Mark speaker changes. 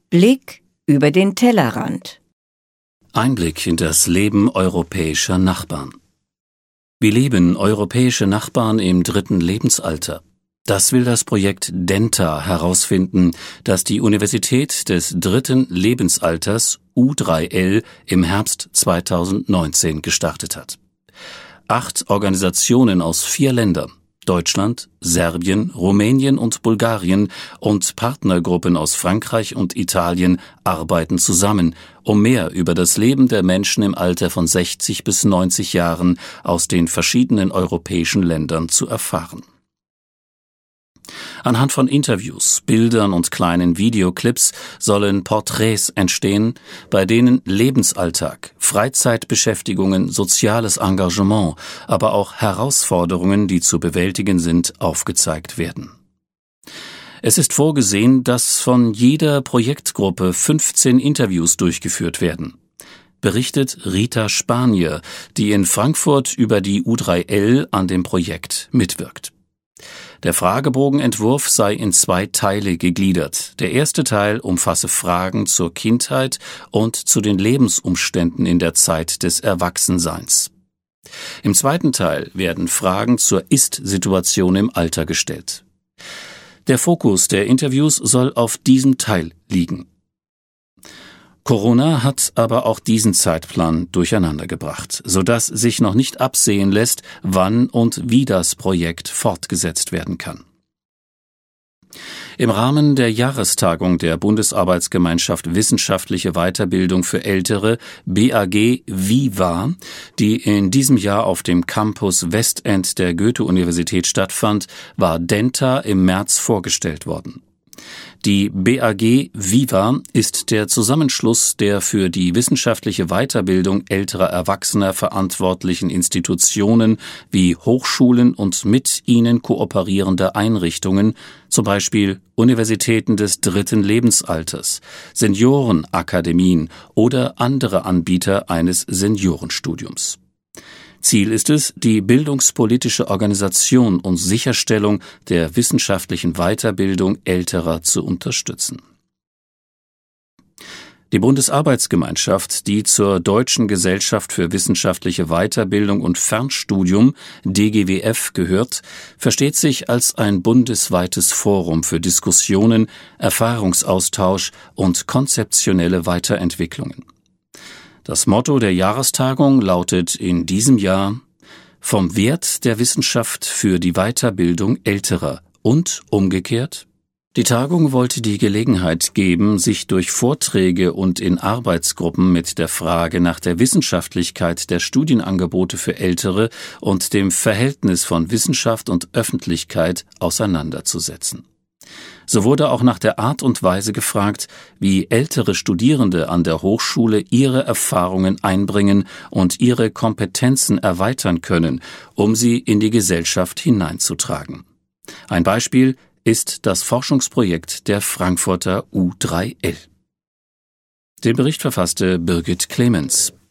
Speaker 1: Blick über den Tellerrand.
Speaker 2: Einblick in das Leben europäischer Nachbarn. Wie leben europäische Nachbarn im dritten Lebensalter? Das will das Projekt DENTA herausfinden, das die Universität des dritten Lebensalters U3L im Herbst 2019 gestartet hat. 8 Organisationen aus 4 Ländern, Deutschland, Serbien, Rumänien und Bulgarien und Partnergruppen aus Frankreich und Italien arbeiten zusammen, um mehr über das Leben der Menschen im Alter von 60 bis 90 Jahren aus den verschiedenen europäischen Ländern zu erfahren. Anhand von Interviews, Bildern und kleinen Videoclips sollen Porträts entstehen, bei denen Lebensalltag, Freizeitbeschäftigungen, soziales Engagement, aber auch Herausforderungen, die zu bewältigen sind, aufgezeigt werden. Es ist vorgesehen, dass von jeder Projektgruppe 15 Interviews durchgeführt werden. Berichtet Rita Spanier, die in Frankfurt über die U3L an dem Projekt mitwirkt. Der Fragebogenentwurf sei in 2 Teile gegliedert. Der erste Teil umfasse Fragen zur Kindheit und zu den Lebensumständen in der Zeit des Erwachsenseins. Im zweiten Teil werden Fragen zur Ist-Situation im Alter gestellt. Der Fokus der Interviews soll auf diesem Teil liegen. Corona hat aber auch diesen Zeitplan durcheinandergebracht, sodass sich noch nicht absehen lässt, wann und wie das Projekt fortgesetzt werden kann. Im Rahmen der Jahrestagung der Bundesarbeitsgemeinschaft Wissenschaftliche Weiterbildung für Ältere, BAG Viva, die in diesem Jahr auf dem Campus Westend der Goethe-Universität stattfand, war DENTA im März vorgestellt worden. Die BAG Viva ist der Zusammenschluss der für die wissenschaftliche Weiterbildung älterer Erwachsener verantwortlichen Institutionen wie Hochschulen und mit ihnen kooperierender Einrichtungen, zum Beispiel Universitäten des dritten Lebensalters, Seniorenakademien oder andere Anbieter eines Seniorenstudiums. Ziel ist es, die bildungspolitische Organisation und Sicherstellung der wissenschaftlichen Weiterbildung Älterer zu unterstützen. Die Bundesarbeitsgemeinschaft, die zur Deutschen Gesellschaft für wissenschaftliche Weiterbildung und Fernstudium DGWF gehört, versteht sich als ein bundesweites Forum für Diskussionen, Erfahrungsaustausch und konzeptionelle Weiterentwicklungen. Das Motto der Jahrestagung lautet in diesem Jahr »Vom Wert der Wissenschaft für die Weiterbildung Älterer« und umgekehrt. Die Tagung wollte die Gelegenheit geben, sich durch Vorträge und in Arbeitsgruppen mit der Frage nach der Wissenschaftlichkeit der Studienangebote für Ältere und dem Verhältnis von Wissenschaft und Öffentlichkeit auseinanderzusetzen. So wurde auch nach der Art und Weise gefragt, wie ältere Studierende an der Hochschule ihre Erfahrungen einbringen und ihre Kompetenzen erweitern können, um sie in die Gesellschaft hineinzutragen. Ein Beispiel ist das Forschungsprojekt der Frankfurter U3L. Den Bericht verfasste Birgit Clemens.